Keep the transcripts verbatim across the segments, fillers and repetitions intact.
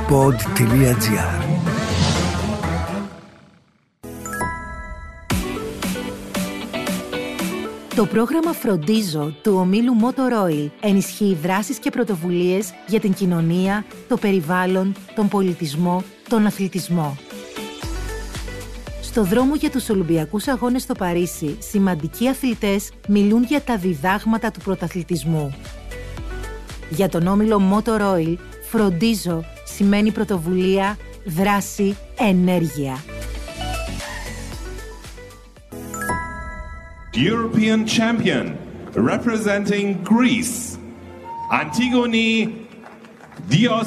pod τελεία gr. Το πρόγραμμα Φροντίζω του ομίλου Motor Oil ενισχύει δράσεις και πρωτοβουλίες για την κοινωνία, το περιβάλλον, τον πολιτισμό, τον αθλητισμό. Στο δρόμο για τους Ολυμπιακούς Αγώνες στο Παρίσι, σημαντικοί αθλητές μιλούν για τα διδάγματα του πρωταθλητισμού. Για τον όμιλο Motor Oil, Φροντίζω σημαίνει πρωτοβουλία, δράση, ενέργεια. European champion representing Greece, Antigoni Dios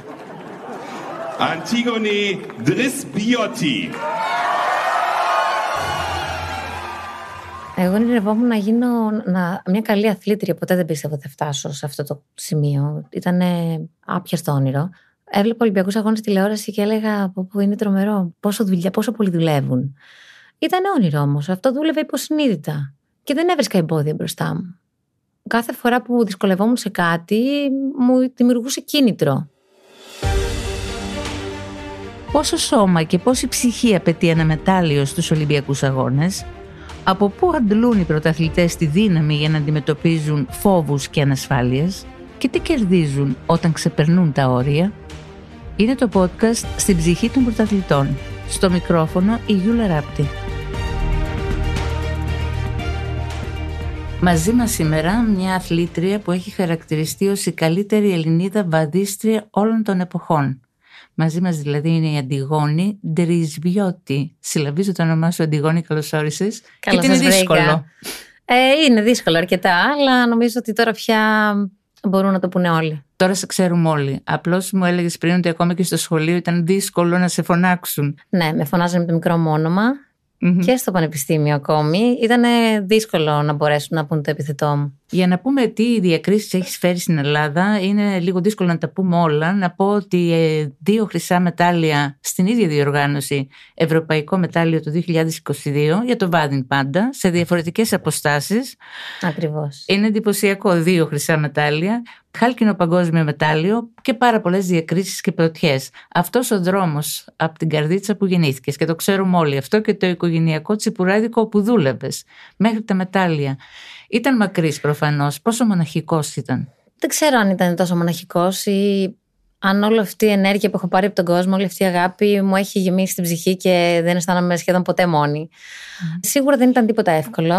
Antigoni Drisbiotti. Εγώ ονειρευόμουν να γίνω να, μια καλή αθλήτρια. Ποτέ δεν πίστευα ότι θα φτάσω σε αυτό το σημείο. Ήταν άπιαστο όνειρο. Έβλεπα Ολυμπιακούς Αγώνες τηλεόραση και έλεγα που είναι τρομερό. Πόσο δουλειά, πόσο πολύ δουλεύουν. Ήταν όνειρο όμως. Αυτό δούλευε υποσυνείδητα. Και δεν έβρισκα εμπόδια μπροστά μου. Κάθε φορά που δυσκολευόμουν σε κάτι, μου δημιουργούσε κίνητρο. Πόσο σώμα και πόση ψυχή απαιτεί ένα μετάλλιο στους Ολυμπιακούς Αγώνες? Από πού αντλούν οι πρωταθλητές τη δύναμη για να αντιμετωπίζουν φόβους και ανασφάλειες? Και τι κερδίζουν όταν ξεπερνούν τα όρια? Είναι το podcast «Στην ψυχή των πρωταθλητών». Στο μικρόφωνο η Γιούλα Ράπτη. Μαζί μας σήμερα μια αθλήτρια που έχει χαρακτηριστεί ως η καλύτερη Ελληνίδα βαδίστρια όλων των εποχών. Μαζί μας δηλαδή είναι η Αντιγόνη Ντρισμπιότη. Συλλαβίζω το όνομά σου, Αντιγόνη, καλώς όρισες. Καλώς και είναι δύσκολο. Ε, είναι δύσκολο αρκετά, αλλά νομίζω ότι τώρα πια μπορούν να το πούνε όλοι. Τώρα σε ξέρουμε όλοι. Απλώς μου έλεγες πριν ότι ακόμα και στο σχολείο ήταν δύσκολο να σε φωνάξουν. Ναι, με φωνάζανε με το μικρό μου όνομα. Mm-hmm. Και στο πανεπιστήμιο ακόμη. Ήταν δύσκολο να μπορέσουν να πούν το επιθετό μου. Για να πούμε τι διακρίσεις έχεις φέρει στην Ελλάδα, είναι λίγο δύσκολο να τα πούμε όλα. Να πω ότι δύο χρυσά μετάλλια στην ίδια διοργάνωση, ευρωπαϊκό μετάλλιο το δύο χιλιάδες είκοσι δύο, για το βάδιν πάντα, σε διαφορετικές αποστάσεις. Ακριβώς. Είναι εντυπωσιακό, δύο χρυσά μετάλλια, χάλκινο παγκόσμιο μετάλλιο και πάρα πολλές διακρίσεις και πρωτιές. Αυτός ο δρόμος από την καρδίτσα που γεννήθηκες, και το ξέρουμε όλοι αυτό, και το οικογενειακό τσιπουράδικο που δούλευες μέχρι τα μετάλλια. Ήταν μακρύς προφανώς. Πόσο μοναχικός ήταν? Δεν ξέρω αν ήταν τόσο μοναχικός ή αν όλη αυτή η ενέργεια που έχω πάρει από τον κόσμο, όλη αυτή η αγάπη μου έχει γεμίσει την ψυχή και δεν αισθάνομαι σχεδόν ποτέ μόνη. Mm. Σίγουρα δεν ήταν τίποτα εύκολο.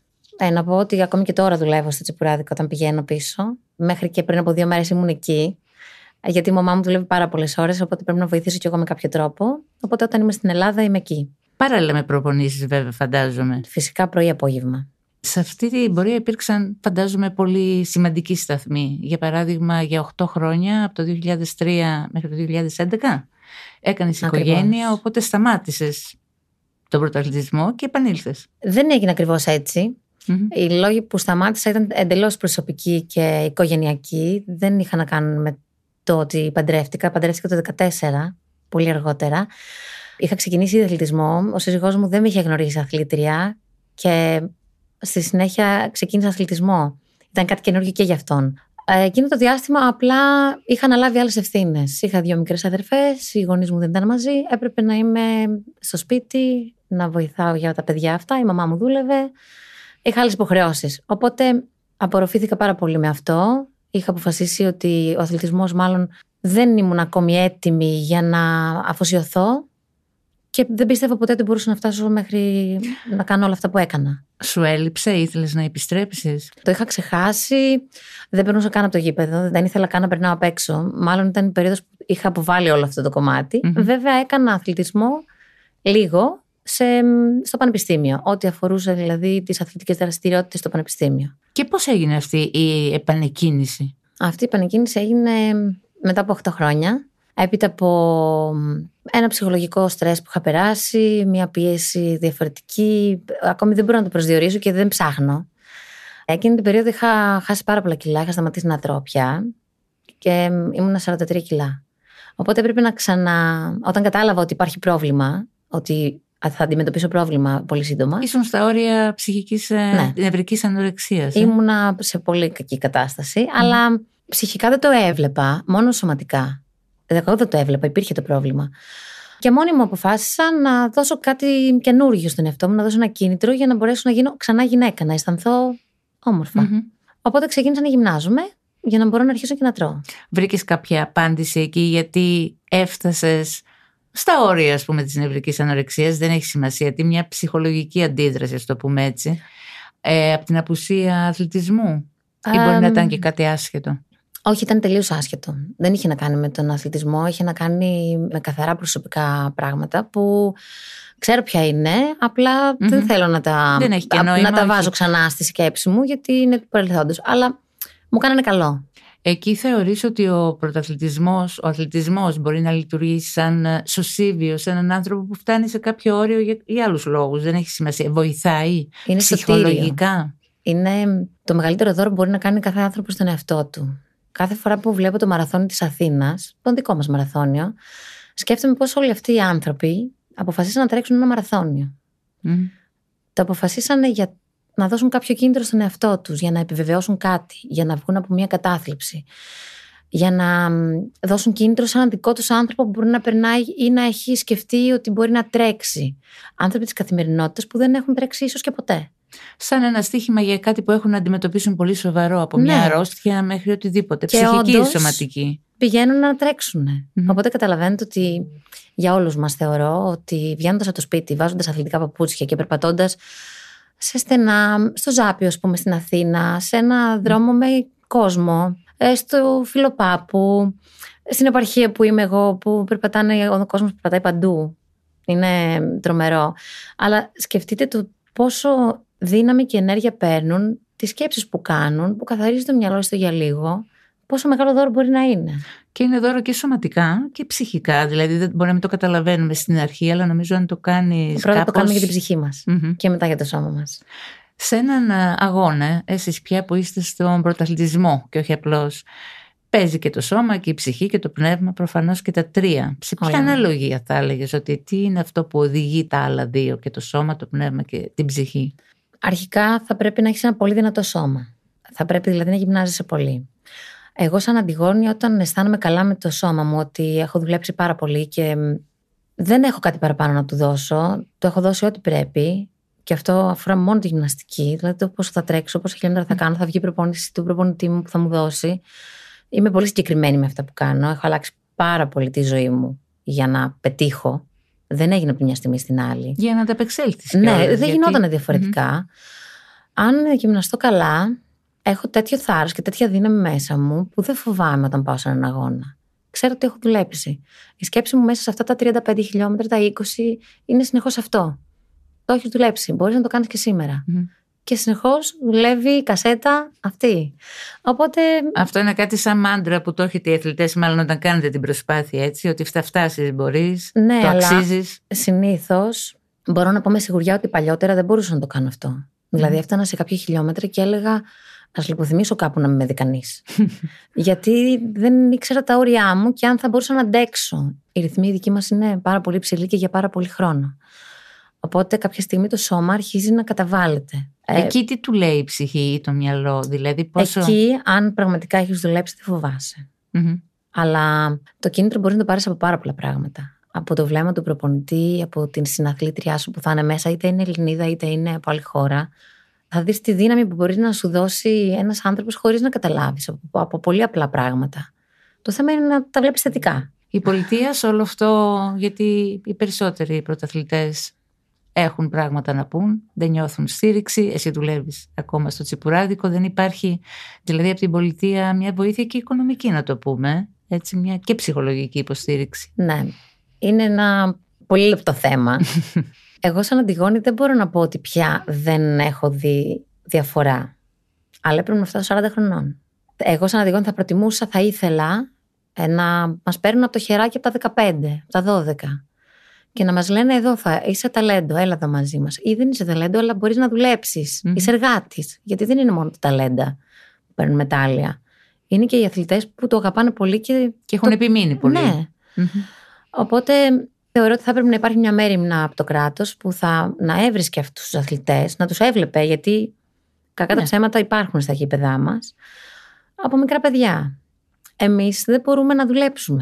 Ε, να πω ότι ακόμη και τώρα δουλεύω στο τσιπουράδικο όταν πηγαίνω πίσω. Μέχρι και πριν από δύο μέρες ήμουν εκεί. Γιατί η μαμά μου δουλεύει πάρα πολλές ώρες, οπότε πρέπει να βοηθήσω κι εγώ με κάποιο τρόπο. Οπότε όταν είμαι στην Ελλάδα είμαι εκεί. Παράλληλα με προπονήσεις, βέβαια, φαντάζομαι. Φυσικά πρωί-απόγευμα. Σε αυτή την πορεία υπήρξαν, φαντάζομαι, πολύ σημαντικοί σταθμοί. Για παράδειγμα, για οκτώ χρόνια, από το δύο χιλιάδες τρία μέχρι το δύο χιλιάδες έντεκα, έκανες οικογένεια, οπότε σταμάτησες τον πρωταθλητισμό και επανήλθες. Δεν έγινε ακριβώς έτσι. Mm-hmm. Οι λόγοι που σταμάτησα ήταν εντελώς προσωπικοί και οικογενειακοί. Δεν είχαν να κάνουν με το ότι παντρεύτηκα. Παντρεύτηκα το δύο χιλιάδες δεκατέσσερα, πολύ αργότερα. Είχα ξεκινήσει ήδη αθλητισμό. Ο σύζυγός μου δεν με είχε γνωρίσει αθλήτρια και στη συνέχεια ξεκίνησα αθλητισμό. Ήταν κάτι καινούργιο και για αυτόν. Εκείνο το διάστημα απλά είχα αναλάβει άλλες ευθύνες. Είχα δύο μικρές αδερφές, οι γονείς μου δεν ήταν μαζί. Έπρεπε να είμαι στο σπίτι, να βοηθάω για τα παιδιά αυτά. Η μαμά μου δούλευε. Είχα άλλες υποχρεώσεις. Οπότε απορροφήθηκα πάρα πολύ με αυτό. Είχα αποφασίσει ότι ο αθλητισμός μάλλον δεν ήμουν ακόμη έτοιμη για να αφοσιωθώ. Και δεν πίστευα ποτέ ότι μπορούσα να φτάσω μέχρι να κάνω όλα αυτά που έκανα. Σου έλειψε, ήθελες να επιστρέψεις? Το είχα ξεχάσει, δεν περνούσα καν από το γήπεδο, δεν ήθελα καν να περνάω απ' έξω. Μάλλον ήταν η περίοδος που είχα αποβάλει όλο αυτό το κομμάτι. Mm-hmm. Βέβαια έκανα αθλητισμό λίγο σε, στο πανεπιστήμιο, ό,τι αφορούσε δηλαδή τις αθλητικές δραστηριότητες στο πανεπιστήμιο. Και πώς έγινε αυτή η επανεκκίνηση? Αυτή η επανεκκίνηση έγινε μετά από οκτώ χρόνια. Έπειτα από ένα ψυχολογικό στρες που είχα περάσει, μια πίεση διαφορετική, ακόμη δεν μπορώ να το προσδιορίσω και δεν ψάχνω. Εκείνη την περίοδο είχα χάσει πάρα πολλά κιλά, είχα σταματήσει να τρώω πια και ήμουν σαράντα τρία κιλά. Οπότε έπρεπε να ξανα... Όταν κατάλαβα ότι υπάρχει πρόβλημα, ότι θα αντιμετωπίσω πρόβλημα πολύ σύντομα. Ήσουν στα όρια ψυχικής, ναι, νευρικής ανορεξίας. Ε? Ήμουνα σε πολύ κακή κατάσταση, mm. αλλά ψυχικά δεν το έβλεπα, μόνο σωματικά. Εγώ δεν το έβλεπα, υπήρχε το πρόβλημα. Και μόνη μου αποφάσισα να δώσω κάτι καινούργιο στον εαυτό μου, να δώσω ένα κίνητρο για να μπορέσω να γίνω ξανά γυναίκα, να αισθανθώ όμορφα. Mm-hmm. Οπότε ξεκίνησα να γυμνάζομαι για να μπορώ να αρχίσω και να τρώω. Βρήκες κάποια απάντηση εκεί, γιατί έφτασες στα όρια, ας πούμε, της νευρικής ανορεξίας? Δεν έχει σημασία τι, μια ψυχολογική αντίδραση, ας το πούμε έτσι, ε, από την απουσία αθλητισμού, ή μπορεί um, να ήταν και κάτι άσχετο? Όχι, ήταν τελείως άσχετο. Δεν είχε να κάνει με τον αθλητισμό, είχε να κάνει με καθαρά προσωπικά πράγματα που ξέρω ποια είναι, απλά mm-hmm. δεν θέλω να τα, δεν έχει τα, νόημα, να τα βάζω ξανά στη σκέψη μου, γιατί είναι του παρελθόντος. Αλλά μου κάνανε καλό. Εκεί θεωρείς ότι ο πρωταθλητισμός, ο αθλητισμός μπορεί να λειτουργήσει σαν σωσίβιο σε έναν άνθρωπο που φτάνει σε κάποιο όριο για, για άλλους λόγους? Δεν έχει σημασία. Βοηθάει είναι ψυχολογικά? Σωτήριο. Είναι το μεγαλύτερο δώρο που μπορεί να κάνει κάθε άνθρωπος στον εαυτό του. Κάθε φορά που βλέπω το μαραθώνιο της Αθήνας, το δικό μας μαραθώνιο, σκέφτομαι πώς όλοι αυτοί οι άνθρωποι αποφασίσαν να τρέξουν ένα μαραθώνιο. Mm. Το αποφασίσανε για να δώσουν κάποιο κίνητρο στον εαυτό τους, για να επιβεβαιώσουν κάτι, για να βγουν από μια κατάθλιψη, για να δώσουν κίνητρο σε έναν δικό τους άνθρωπο που μπορεί να περνάει ή να έχει σκεφτεί ότι μπορεί να τρέξει. Άνθρωποι της καθημερινότητας που δεν έχουν τρέξει ίσως και ποτέ. Σαν ένα στοίχημα για κάτι που έχουν να αντιμετωπίσουν πολύ σοβαρό, από ναι. μια αρρώστια μέχρι οτιδήποτε, και ψυχική ή όντως σωματική. Πηγαίνουν να τρέξουν. Mm-hmm. Οπότε καταλαβαίνετε ότι για όλους μας θεωρώ ότι βγαίνοντας από το σπίτι, βάζοντας αθλητικά παπούτσια και περπατώντας σε στενά, στο Ζάπιο, ας πούμε, στην Αθήνα, σε ένα δρόμο με κόσμο, στο Φιλοπάπου, στην επαρχία που είμαι εγώ, που περπατάνε, ο κόσμος περπατάει παντού. Είναι τρομερό. Αλλά σκεφτείτε το πόσο δύναμη και ενέργεια παίρνουν, τις σκέψεις που κάνουν, που καθαρίζει το μυαλό στο για λίγο, πόσο μεγάλο δώρο μπορεί να είναι. Και είναι δώρο και σωματικά και ψυχικά. Δηλαδή δεν μπορεί να μην το καταλαβαίνουμε στην αρχή, αλλά νομίζω αν το κάνεις πρώτα κάπως... το κάνουμε για την ψυχή μας mm-hmm. και μετά για το σώμα μας. Σε έναν αγώνα, εσείς πια που είστε στον πρωταθλητισμό και όχι απλώς, παίζει και το σώμα και η ψυχή και το πνεύμα, προφανώς και τα τρία. Σε ποια Ωραία. αναλογία θα έλεγες ότι τι είναι αυτό που οδηγεί τα άλλα δύο, και το σώμα, το πνεύμα και την ψυχή? Αρχικά θα πρέπει να έχεις ένα πολύ δυνατό σώμα. Θα πρέπει δηλαδή να γυμνάζεσαι πολύ. Εγώ σαν Αντιγόνη, όταν αισθάνομαι καλά με το σώμα μου, ότι έχω δουλέψει πάρα πολύ και δεν έχω κάτι παραπάνω να του δώσω, το έχω δώσει ό,τι πρέπει, και αυτό αφορά μόνο τη γυμναστική, δηλαδή το πόσο θα τρέξω, πόσα χιλιόμετρα θα κάνω, θα βγει η προπόνηση του προπονητή μου που θα μου δώσει. Είμαι πολύ συγκεκριμένη με αυτά που κάνω. Έχω αλλάξει πάρα πολύ τη ζωή μου για να πετύχω. Δεν έγινε από τη μια στιγμή στην άλλη. Για να τα απεξέλθεις. Ναι, όλες, δεν γιατί... γινόταν διαφορετικά. Mm-hmm. Αν γυμναστώ καλά, έχω τέτοιο θάρρος και τέτοια δύναμη μέσα μου που δεν φοβάμαι όταν πάω σε έναν αγώνα. Ξέρω ότι έχω δουλέψει. Η σκέψη μου μέσα σε αυτά τα τριάντα πέντε χιλιόμετρα, τα είκοσι, είναι συνεχώς αυτό. Το έχεις δουλέψει. Μπορείς να το κάνεις και σήμερα. Mm-hmm. Και συνεχώς δουλεύει η κασέτα αυτή. Οπότε... Αυτό είναι κάτι σαν μάντρα που το έχετε οι αθλητές, μάλλον όταν κάνετε την προσπάθεια, έτσι, ότι θα φτάσεις, μπορείς, ναι, το αλλά αξίζεις. Συνήθως μπορώ να πω με σιγουριά ότι παλιότερα δεν μπορούσα να το κάνω αυτό. Mm. Δηλαδή έφτανα σε κάποια χιλιόμετρα και έλεγα ας λιποθυμίσω κάπου να με δει κανείς. Γιατί δεν ήξερα τα όρια μου και αν θα μπορούσα να αντέξω. Οι ρυθμοί δικοί μας είναι πάρα πολύ ψηλοί και για πάρα πολύ χρόνο. Οπότε κάποια στιγμή το σώμα αρχίζει να καταβάλλεται. Εκεί τι του λέει η ψυχή ή το μυαλό, δηλαδή πόσο... Εκεί αν πραγματικά έχεις δουλέψει δεν φοβάσαι. Mm-hmm. Αλλά το κίνητρο μπορεί να το πάρεις από πάρα πολλά πράγματα. Από το βλέμμα του προπονητή, από την συναθλήτριά σου που θα είναι μέσα, είτε είναι Ελληνίδα είτε είναι από άλλη χώρα. Θα δεις τη δύναμη που μπορεί να σου δώσει ένας άνθρωπος χωρίς να καταλάβεις, από, από πολύ απλά πράγματα. Το θέμα είναι να τα βλέπεις θετικά. Η πολιτεία σε όλο αυτό, γιατί οι περισσότεροι πρωταθλητές έχουν πράγματα να πούν, δεν νιώθουν στήριξη. Εσύ δουλεύεις ακόμα στο τσιπουράδικο, δεν υπάρχει δηλαδή από την πολιτεία μια βοήθεια και οικονομική, να το πούμε, έτσι, μια και ψυχολογική υποστήριξη. Ναι, είναι ένα πολύ λεπτό θέμα. Εγώ σαν Αντιγόνη δεν μπορώ να πω ότι πια δεν έχω δει διαφορά, αλλά έπρεπε να φτάσω σαράντα χρονών. Εγώ σαν Αντιγόνη θα προτιμούσα, θα ήθελα να μας παίρνουν από το χεράκι από τα δεκαπέντε, από τα δώδεκα. Και να μας λένε εδώ θα είσαι ταλέντο, έλα εδώ μαζί μας. Ή δεν είσαι ταλέντο, αλλά μπορείς να δουλέψεις. Mm-hmm. Είσαι εργάτης. Γιατί δεν είναι μόνο τα ταλέντα που παίρνουν μετάλλια. Είναι και οι αθλητές που το αγαπάνε πολύ και, και έχουν το... επιμείνει πολύ. Ναι. Mm-hmm. Οπότε θεωρώ ότι θα πρέπει να υπάρχει μια μέριμνα από το κράτος που θα να έβρισκε αυτούς τους αθλητές, να τους έβλεπε, γιατί κακά ναι. τα ψέματα υπάρχουν στα γήπεδά μας από μικρά παιδιά. Εμείς δεν μπορούμε να δουλέψουμε.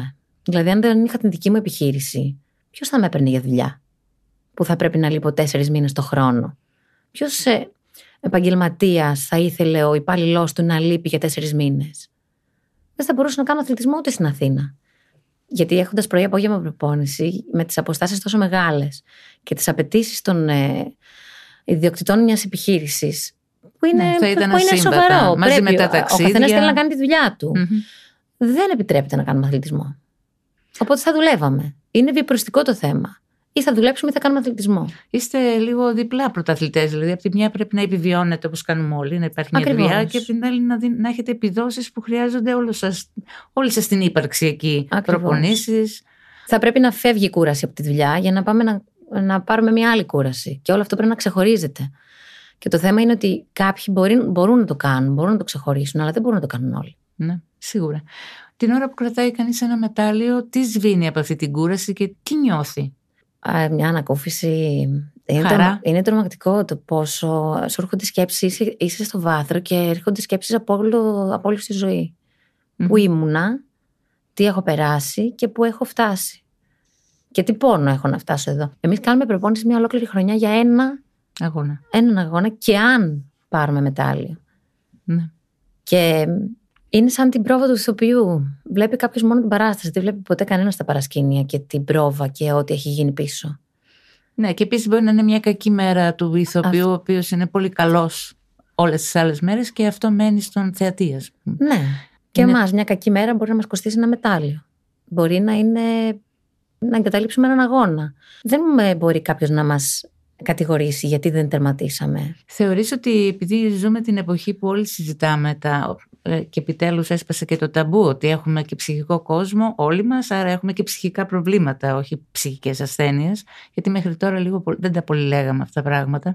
Δηλαδή, αν δεν είχα την δική μου επιχείρηση, ποιος θα με έπαιρνε για δουλειά, που θα πρέπει να λείπω τέσσερις μήνες το χρόνο? Ποιος ε, επαγγελματίας θα ήθελε ο υπάλληλός του να λείπει για τέσσερις μήνες? Δεν θα μπορούσα να κάνω αθλητισμό ούτε στην Αθήνα. Γιατί έχοντας πρωί-απόγευμα προπόνηση, με τις αποστάσεις τόσο μεγάλες και τις απαιτήσεις των ε, ιδιοκτητών μιας επιχείρησης, που είναι, ναι, θα ήταν που είναι σοβαρό. Μαζί πρέπει, με τα ο, ταξίδια. ο καθένας θέλει να κάνει τη δουλειά του. Mm-hmm. Δεν επιτρέπεται να κάνουμε αθλητισμό. Οπότε θα δουλεύαμε. Είναι βιοπροστικό το θέμα. Ή θα δουλέψουμε ή θα κάνουμε αθλητισμό. Είστε λίγο διπλά πρωταθλητές. Δηλαδή, από τη μια πρέπει να επιβιώνετε όπως κάνουμε όλοι, να υπάρχει μια Ακριβώς. δουλειά, και από την άλλη να, δι... να έχετε επιδόσεις που χρειάζονται όλη σας, όλη σας την ύπαρξη εκεί. Προπονήσεις. Θα πρέπει να φεύγει η κούραση από τη δουλειά για να πάμε να, να πάρουμε μια άλλη κούραση. Και όλο αυτό πρέπει να ξεχωρίζεται. Και το θέμα είναι ότι κάποιοι μπορεί, μπορούν να το κάνουν, μπορούν να το ξεχωρίσουν, αλλά δεν μπορούν να το κάνουν όλοι. Ναι, σίγουρα. Την ώρα που κρατάει κανείς ένα μετάλλιο, τι σβήνει από αυτή την κούραση και τι νιώθει? Μια ανακούφιση. Είναι, τρομα, είναι τρομακτικό το πόσο σου έρχονται σκέψεις, είσαι, είσαι στο βάθρο και έρχονται σκέψεις από, όλο, από όλη τη ζωή. Mm. Πού ήμουνα, τι έχω περάσει και πού έχω φτάσει. Και τι πόνο έχω να φτάσω εδώ. Εμείς κάνουμε προπόνηση μια ολόκληρη χρονιά για ένα αγώνα. Έναν αγώνα, και αν πάρουμε μετάλλιο. Ναι. Και είναι σαν την πρόβα του ηθοποιού. Βλέπει κάποιος μόνο την παράσταση, δεν βλέπει ποτέ κανένας τα παρασκήνια και την πρόβα και ό,τι έχει γίνει πίσω. Ναι, και επίσης μπορεί να είναι μια κακή μέρα του ηθοποιού, αυτό. Ο οποίος είναι πολύ καλός όλες τις άλλες μέρες και αυτό μένει στον θεατή, ας πούμε. Ναι. Και είναι... εμάς μια κακή μέρα μπορεί να μας κοστίσει ένα μετάλλιο. Μπορεί να είναι να εγκαταλείψουμε έναν αγώνα. Δεν μπορεί κάποιος να μας κατηγορήσει γιατί δεν τερματίσαμε. Θεωρείς ότι επειδή ζούμε την εποχή που όλοι συζητάμε τα, και επιτέλους έσπασε και το ταμπού ότι έχουμε και ψυχικό κόσμο όλοι μας, άρα έχουμε και ψυχικά προβλήματα, όχι ψυχικές ασθένειες, γιατί μέχρι τώρα λίγο δεν τα πολύ λέγαμε αυτά τα πράγματα,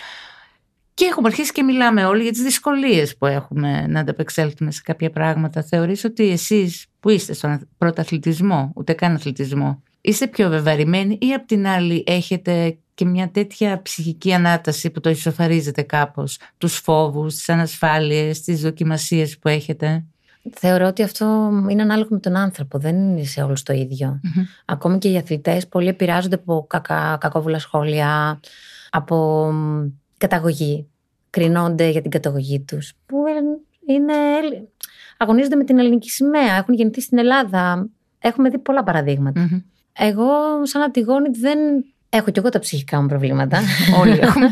και έχουμε αρχίσει και μιλάμε όλοι για τις δυσκολίες που έχουμε να ανταπεξέλθουμε σε κάποια πράγματα. Θεωρείς ότι εσείς που είστε στον πρωταθλητισμό, ούτε καν αθλητισμό, είστε πιο βεβαρημένοι ή απ' την άλλη έχετε και μια τέτοια ψυχική ανάταση που το ισοφαρίζετε κάπως, τους φόβους, τις ανασφάλειες, τις δοκιμασίες που έχετε? Θεωρώ ότι αυτό είναι ανάλογο με τον άνθρωπο, δεν είναι σε όλους το ίδιο. Mm-hmm. Ακόμη και οι αθλητές πολλοί επηρεάζονται από κακά, κακόβουλα σχόλια, από καταγωγή, κρινώνται για την καταγωγή τους, που είναι, αγωνίζονται με την ελληνική σημαία, έχουν γεννηθεί στην Ελλάδα, έχουμε δει πολλά παραδείγματα. Mm-hmm. Εγώ σαν Αντιγόνη δεν έχω κι εγώ τα ψυχικά μου προβλήματα. Όλοι έχουμε.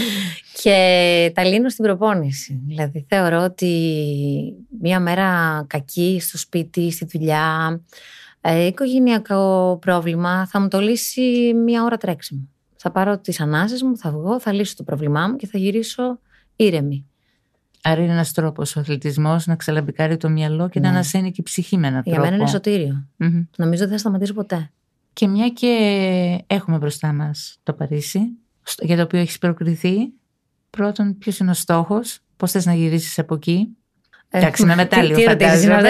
Και τα λύνω στην προπόνηση. Δηλαδή θεωρώ ότι μία μέρα κακή στο σπίτι, στη δουλειά, ε, οικογενειακό πρόβλημα θα μου το λύσει μία ώρα τρέξιμο. Θα πάρω τις ανάσες μου, θα βγω, θα λύσω το πρόβλημά μου και θα γυρίσω ήρεμη. Άρα είναι ένας τρόπος ο αθλητισμός να ξαλαμπικάρει το μυαλό και ναι. να ανασένει και η ψυχή με έναν τρόπο. Για μένα είναι σωτήριο. Mm-hmm. Νομίζω δεν θα σταματήσω ποτέ. Και μια και έχουμε μπροστά μας το Παρίσι, για το οποίο έχεις προκριθεί, πρώτον, ποιος είναι ο στόχος, πώς θες να γυρίσεις από εκεί? Εντάξει, με μετάλλιο φαντάζομαι.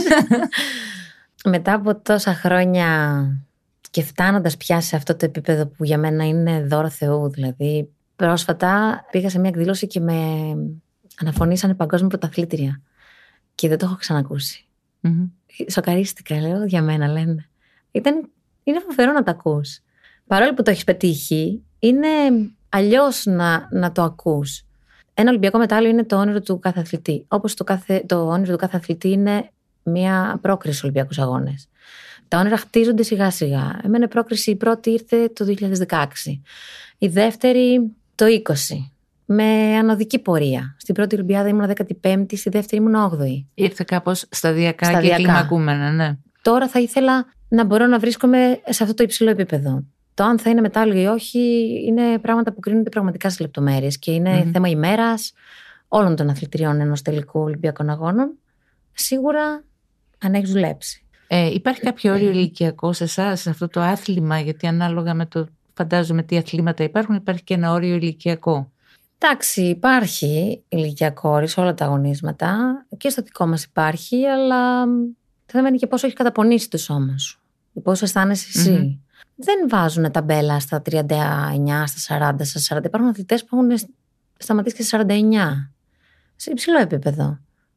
Μετά από τόσα χρόνια και φτάνοντας πια σε αυτό το επίπεδο που για μένα είναι δώρο Θεού, δηλαδή πρόσφατα πήγα σε μια εκδήλωση και με αναφωνήσανε παγκόσμια πρωταθλήτρια και δεν το έχω ξανακούσει. Mm-hmm. Σοκαρίστηκα, λέω, για μένα λένε. Ήταν, είναι φοβερό να το ακούς. Παρόλο που το έχεις πετύχει, είναι αλλιώς να, να το ακούς. Ένα Ολυμπιακό μετάλλιο είναι το όνειρο του κάθε αθλητή. Όπως το, κάθε, το όνειρο του κάθε αθλητή είναι μια πρόκριση στους Ολυμπιακούς Αγώνες. Τα όνειρα χτίζονται σιγά σιγά. Εμένα η πρόκριση η πρώτη ήρθε το δύο χιλιάδες δεκαέξι. Η δεύτερη το είκοσι. Με ανωδική πορεία. Στην πρώτη Ολυμπιάδα ήμουν δέκατη πέμπτη, στη δεύτερη ήμουν όγδοη. Ήρθε κάπως σταδιακά, σταδιακά και κλιμακούμενα, ναι. Τώρα θα ήθελα να μπορώ να βρίσκομαι σε αυτό το υψηλό επίπεδο. Το αν θα είναι μετάλλιο ή όχι είναι πράγματα που κρίνονται πραγματικά στις λεπτομέρειες και είναι mm-hmm. θέμα ημέρας όλων των αθλητριών ενός τελικού Ολυμπιακών Αγώνων. Σίγουρα αν έχεις δουλέψει. Ε, υπάρχει κάποιο όριο ηλικιακό σε εσάς, σε αυτό το άθλημα, γιατί ανάλογα με το φαντάζομαι τι αθλήματα υπάρχουν, υπάρχει και ένα όριο ηλικιακό. Εντάξει, υπάρχει ηλικιακό όριο σε όλα τα αγωνίσματα και στο δικό μας υπάρχει, αλλά το θέμα είναι και πόσο έχει καταπονήσει το σώμα σου, πόσο αισθάνεσαι εσύ. Mm-hmm. Δεν βάζουν ταμπέλα στα τριάντα εννιά, στα σαράντα, στα σαράντα. Υπάρχουν αθλητές που έχουν σταματήσει και στα σαράντα εννιά. Σε υψηλό επίπεδο.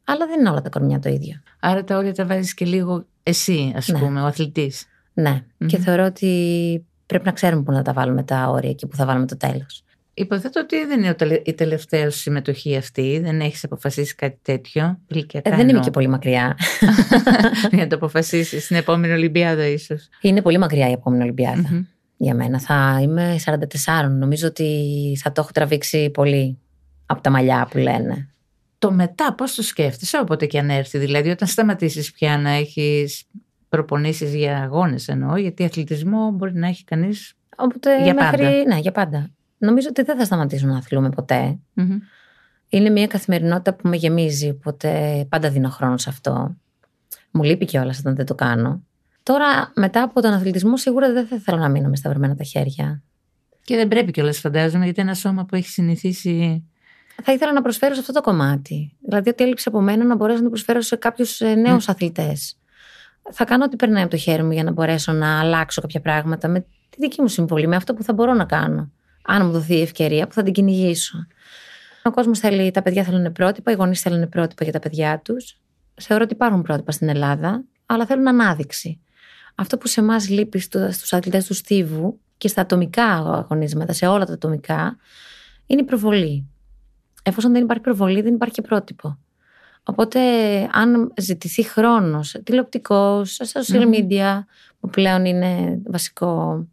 Αλλά δεν είναι όλα τα κορμιά το ίδιο. Άρα τα όρια τα βάζεις και λίγο εσύ, ας ναι. πούμε, ο αθλητής. Ναι, Mm-hmm. και θεωρώ ότι πρέπει να ξέρουμε πού να τα βάλουμε τα όρια και πού θα βάλουμε το τέλος. Υποθέτω ότι δεν είναι η τελευταία σου συμμετοχή αυτή, δεν έχεις αποφασίσει κάτι τέτοιο. Ε, δεν είμαι και πολύ μακριά. Για να το αποφασίσεις στην επόμενη Ολυμπιάδα, ίσως. Είναι πολύ μακριά η επόμενη Ολυμπιάδα. Mm-hmm. Για μένα θα είμαι σαράντα τέσσερα. Νομίζω ότι θα το έχω τραβήξει πολύ από τα μαλλιά που λένε. Το μετά πώς το σκέφτεσαι, όποτε και αν έρθει, δηλαδή όταν σταματήσεις πια να έχεις προπονήσεις για αγώνες, εννοώ, γιατί αθλητισμό μπορεί να έχει κανείς Οπότε για μέχρι... πάντα. Ναι, για πάντα. Νομίζω ότι δεν θα σταματήσω να αθλούμε ποτέ. Mm-hmm. Είναι μια καθημερινότητα που με γεμίζει, οπότε πάντα δίνω χρόνο σε αυτό. Μου λείπει κιόλας όταν δεν το κάνω. Τώρα, μετά από τον αθλητισμό, σίγουρα δεν θα θέλω να μείνω με σταυρωμένα τα χέρια. Και δεν πρέπει κιόλας, φαντάζομαι, γιατί ένα σώμα που έχει συνηθίσει. Θα ήθελα να προσφέρω σε αυτό το κομμάτι. Δηλαδή, ό,τι έλειψε από μένα να μπορέσω να το προσφέρω σε κάποιους νέους mm. αθλητές. Θα κάνω ό,τι περνάει από το χέρι μου για να μπορέσω να αλλάξω κάποια πράγματα με τη δική μου συμβολή, με αυτό που θα μπορώ να κάνω. Αν μου δοθεί η ευκαιρία, που θα την κυνηγήσω. Ο κόσμος θέλει, τα παιδιά θέλουν πρότυπα, οι γονείς θέλουν πρότυπα για τα παιδιά τους. Θεωρώ ότι υπάρχουν πρότυπα στην Ελλάδα, αλλά θέλουν ανάδειξη. Αυτό που σε εμάς λείπει στους αθλητές του στίβου και στα ατομικά αγωνίσματα, σε όλα τα ατομικά, είναι η προβολή. Εφόσον δεν υπάρχει προβολή, δεν υπάρχει και πρότυπο. Οπότε, αν ζητηθεί χρόνος τηλεοπτικός, social media, που πλέον είναι βασικό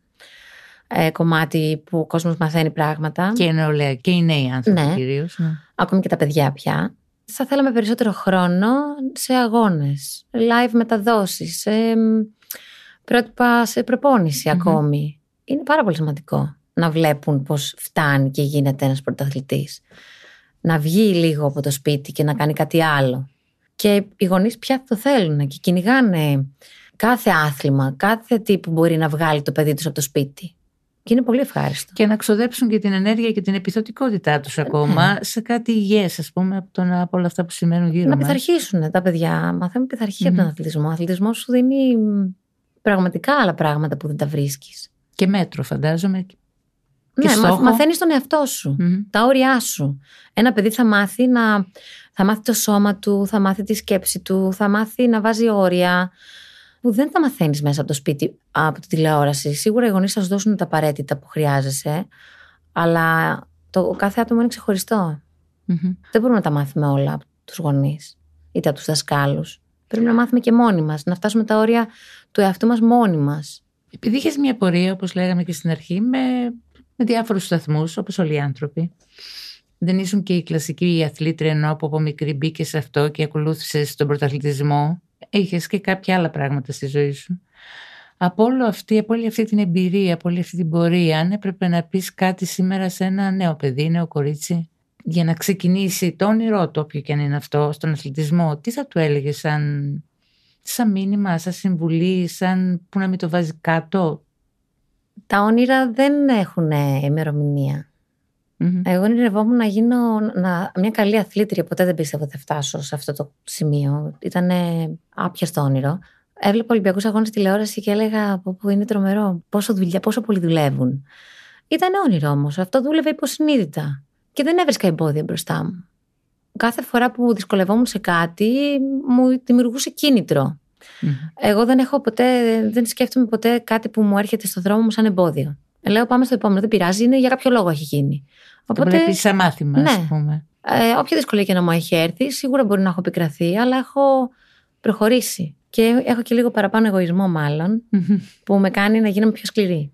ε, κομμάτι που ο κόσμος μαθαίνει πράγματα. Και η νεολαία, και οι νέοι άνθρωποι ναι. κυρίως. Ναι. Ακόμη και τα παιδιά πια. Θα θέλαμε περισσότερο χρόνο σε αγώνες, live μεταδόσεις, σε πρότυπα, σε προπόνηση mm-hmm. ακόμη. Είναι πάρα πολύ σημαντικό να βλέπουν πώς φτάνει και γίνεται ένας πρωταθλητής. Να βγει λίγο από το σπίτι και να κάνει κάτι άλλο. Και οι γονείς πια το θέλουν και κυνηγάνε κάθε άθλημα, κάθε τι που μπορεί να βγάλει το παιδί τους από το σπίτι. Και είναι πολύ ευχάριστο. Και να ξοδέψουν και την ενέργεια και την επιθετικότητά τους ακόμα mm. σε κάτι υγιές, ας πούμε, από, τον, από όλα αυτά που σημαίνουν γύρω να μας. Να πειθαρχήσουν τα παιδιά. Μαθαίνουν πειθαρχία mm-hmm. από τον αθλητισμό. Ο αθλητισμός σου δίνει πραγματικά άλλα πράγματα που δεν τα βρίσκεις. Και μέτρο, φαντάζομαι. Και ναι, στόχο. Μαθαίνεις τον εαυτό σου, mm-hmm. τα όρια σου. Ένα παιδί θα μάθει, να, θα μάθει το σώμα του, θα μάθει τη σκέψη του, θα μάθει να βάζει όρια που δεν τα μαθαίνεις μέσα από το σπίτι, από τη τηλεόραση. Σίγουρα οι γονείς θα σου δώσουν τα απαραίτητα που χρειάζεσαι, αλλά το κάθε άτομο είναι ξεχωριστό. Mm-hmm. Δεν μπορούμε να τα μάθουμε όλα από τους γονείς είτε από τους δασκάλους. Πρέπει να μάθουμε και μόνοι μας, να φτάσουμε τα όρια του εαυτού μας μόνοι μας. Επειδή είχες μια πορεία, όπως λέγαμε και στην αρχή, με, με διάφορους σταθμούς, όπως όλοι οι άνθρωποι. Δεν ήσουν και η κλασική αθλήτρια, ενώ από μικρή μπήκες σε αυτό και ακολούθησες τον πρωταθλητισμό. Είχες και κάποια άλλα πράγματα στη ζωή σου. Από, όλο αυτή, από όλη αυτή την εμπειρία, από όλη αυτή την πορεία, αν έπρεπε να πεις κάτι σήμερα σε ένα νέο παιδί, νέο κορίτσι, για να ξεκινήσει το όνειρό του, όποιο και αν είναι αυτό, στον αθλητισμό, τι θα του έλεγες σαν, σαν μήνυμα, σαν συμβουλή, σαν που να μην το βάζει κάτω? Τα όνειρα δεν έχουν ημερομηνία. Mm-hmm. Εγώ ονειρευόμουν να γίνω να, μια καλή αθλήτρια. Ποτέ δεν πίστευα ότι θα φτάσω σε αυτό το σημείο. Ήταν άπιαστο όνειρο. Έβλεπα Ολυμπιακούς Αγώνες τηλεόραση και έλεγα που είναι τρομερό. Πόσο, δουλειά, πόσο πολύ δουλεύουν. Ήταν όνειρο όμως. Αυτό δούλευε υποσυνείδητα. Και δεν έβρισκα εμπόδια μπροστά μου. Κάθε φορά που δυσκολευόμουν σε κάτι, μου δημιουργούσε κίνητρο. Mm-hmm. Εγώ δεν έχω ποτέ, δεν σκέφτομαι ποτέ κάτι που μου έρχεται στο δρόμο μου σαν εμπόδιο. Λέω πάμε στο επόμενο, δεν πειράζει, είναι για κάποιο λόγο έχει γίνει. Οπότε, το βλέπεις σαν μάθημα, ναι. ας πούμε. Ε, όποια δυσκολία και να μου έχει έρθει, σίγουρα μπορεί να έχω επικραθεί, αλλά έχω προχωρήσει. Και έχω και λίγο παραπάνω εγωισμό, μάλλον, mm-hmm. που με κάνει να γίνομαι πιο σκληρή.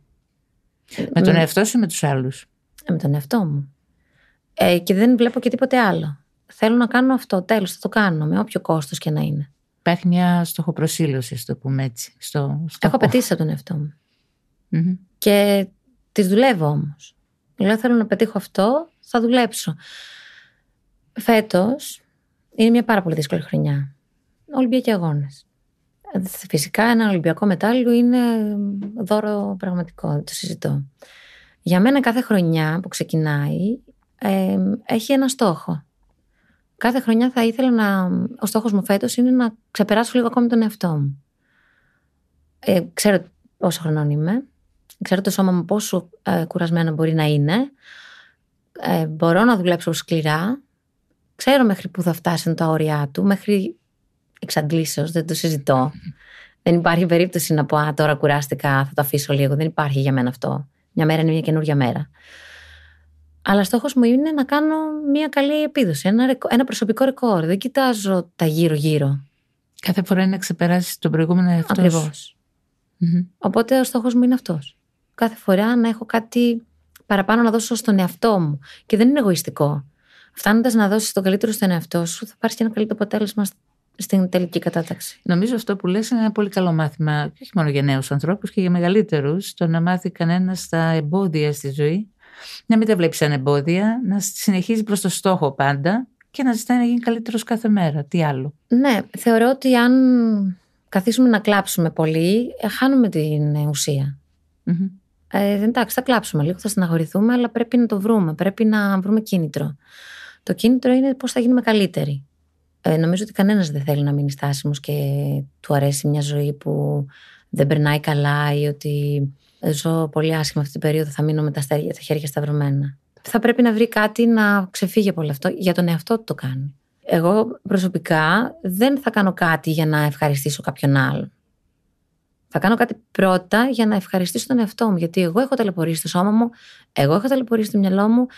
Με τον εαυτό σου ή με τους άλλους? Ε, με τον εαυτό μου. Ε, και δεν βλέπω και τίποτε άλλο. Θέλω να κάνω αυτό, τέλος, θα το κάνω, με όποιο κόστος και να είναι. Υπάρχει μια στοχοπροσήλωση, στο πούμε έτσι. Στο, στο έχω απαιτήσει από τον εαυτό μου. Mm-hmm. Και τις δουλεύω όμως. Λέω θέλω να πετύχω αυτό, θα δουλέψω. Φέτος είναι μια πάρα πολύ δύσκολη χρονιά. Ολυμπιακοί Αγώνες. Φυσικά ένα Ολυμπιακό μετάλλιο είναι δώρο πραγματικό, δεν το συζητώ. Για μένα κάθε χρονιά που ξεκινάει ε, έχει ένα στόχο. Κάθε χρονιά θα ήθελα να... Ο στόχος μου φέτος είναι να ξεπεράσω λίγο ακόμη τον εαυτό μου. Ε, ξέρω πόσο χρονών είμαι. Ξέρω το σώμα μου πόσο ε, κουρασμένο μπορεί να είναι. Ε, μπορώ να δουλέψω σκληρά. Ξέρω μέχρι πού θα φτάσουν τα όρια του, μέχρι εξαντλήσεως, δεν το συζητώ. Mm. Δεν υπάρχει περίπτωση να πω, α, τώρα κουράστηκα, θα το αφήσω λίγο. Δεν υπάρχει για μένα αυτό. Μια μέρα είναι μια καινούργια μέρα. Αλλά στόχος μου είναι να κάνω μια καλή επίδοση, ένα, ένα προσωπικό ρεκόρ. Δεν κοιτάζω τα γύρω-γύρω. Κάθε φορά είναι να ξεπεράσεις τον προηγούμενο εαυτό σου. Ακριβώς. Mm-hmm. Οπότε ο στόχος μου είναι αυτός. Κάθε φορά να έχω κάτι παραπάνω να δώσω στον εαυτό μου. Και δεν είναι εγωιστικό. Φτάνοντας να δώσεις το καλύτερο στον εαυτό σου, θα πάρεις και ένα καλύτερο αποτέλεσμα στην τελική κατάταξη. Νομίζω αυτό που λες είναι ένα πολύ καλό μάθημα, και όχι μόνο για νέους ανθρώπους και για μεγαλύτερους, το να μάθει κανένας τα εμπόδια στη ζωή, να μην τα βλέπει σαν εμπόδια, να συνεχίζει προς το στόχο πάντα και να ζητάει να γίνει καλύτερος κάθε μέρα. Τι άλλο. Ναι, θεωρώ ότι αν καθίσουμε να κλάψουμε πολύ, χάνουμε την ουσία. Mm-hmm. Ε, εντάξει, θα κλάψουμε λίγο, θα στεναχωρηθούμε, αλλά πρέπει να το βρούμε, πρέπει να βρούμε κίνητρο. Το κίνητρο είναι πώς θα γίνουμε καλύτεροι. Ε, νομίζω ότι κανένας δεν θέλει να μείνει στάσιμος και του αρέσει μια ζωή που δεν περνάει καλά ή ότι ζω πολύ άσχημα αυτή την περίοδο, θα μείνω με τα, στέρια, τα χέρια σταυρωμένα. Θα πρέπει να βρει κάτι να ξεφύγει από όλο αυτό, για τον εαυτό του το κάνει. Εγώ προσωπικά δεν θα κάνω κάτι για να ευχαριστήσω κάποιον άλλον. Θα κάνω κάτι πρώτα για να ευχαριστήσω τον εαυτό μου, γιατί εγώ έχω ταλαιπωρήσει το σώμα μου, εγώ έχω ταλαιπωρήσει το μυαλό μου.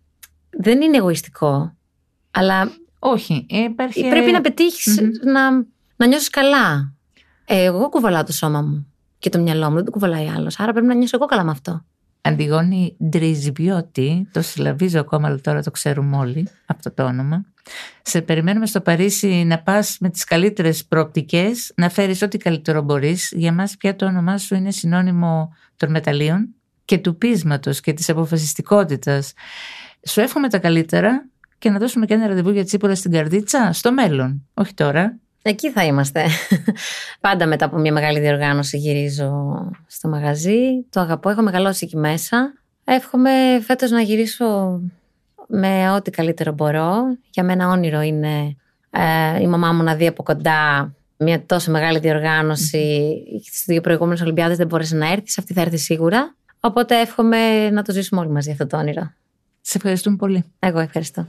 Δεν είναι εγωιστικό, αλλά όχι, υπάρχει... πρέπει να πετύχεις mm-hmm. να, να νιώσεις καλά. Εγώ κουβαλάω το σώμα μου και το μυαλό μου, δεν το κουβαλάει άλλος, άρα πρέπει να νιώσω εγώ καλά με αυτό. Αντιγόνη Ντριζιμπιώτη, το συλλαβίζω ακόμα, αλλά τώρα το ξέρουμε όλοι αυτό το όνομα. Σε περιμένουμε στο Παρίσι να πας με τις καλύτερες προοπτικές, να φέρεις ό,τι καλύτερο μπορείς. Για μας πια το όνομά σου είναι συνώνυμο των μεταλλίων και του πείσματος και της αποφασιστικότητας. Σου εύχομαι τα καλύτερα και να δώσουμε και ένα ραντεβού για τσίπουρα στην Καρδίτσα στο μέλλον, όχι τώρα. Εκεί θα είμαστε. Πάντα μετά από μια μεγάλη διοργάνωση γυρίζω στο μαγαζί. Το αγαπώ, έχω μεγαλώσει εκεί μέσα. Εύχομαι φέτος να γυρίσω με ό,τι καλύτερο μπορώ. Για μένα όνειρο είναι ε, η μαμά μου να δει από κοντά μια τόσο μεγάλη διοργάνωση. Mm-hmm. Στις δύο προηγούμενες Ολυμπιάδες δεν μπόρεσε να έρθει, σε αυτή θα έρθει σίγουρα. Οπότε εύχομαι να το ζήσουμε όλοι μαζί αυτό το όνειρο. Σε ευχαριστούμε πολύ. Εγώ ευχαριστώ.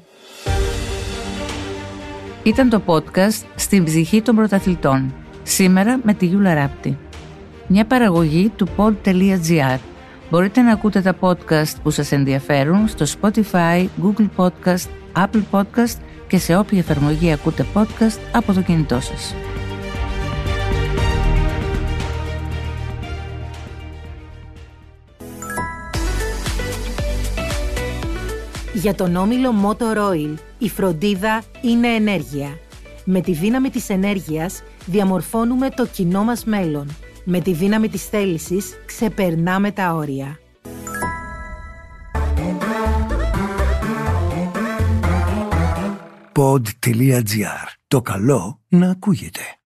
Ήταν το podcast «Στην ψυχή των πρωταθλητών». Σήμερα με τη Γιούλα Ράπτη. Μια παραγωγή του pod τελεία gr. Μπορείτε να ακούτε τα podcast που σας ενδιαφέρουν στο Spotify, Google Podcast, Apple Podcast και σε όποια εφαρμογή ακούτε podcast από το κινητό σας. Για τον όμιλο Motor Oil, η φροντίδα είναι ενέργεια. Με τη δύναμη της ενέργειας διαμορφώνουμε το κοινό μας μέλλον. Με τη δύναμη της θέλησης ξεπερνάμε τα όρια. pod τελεία gr. Το καλό να ακούγεται.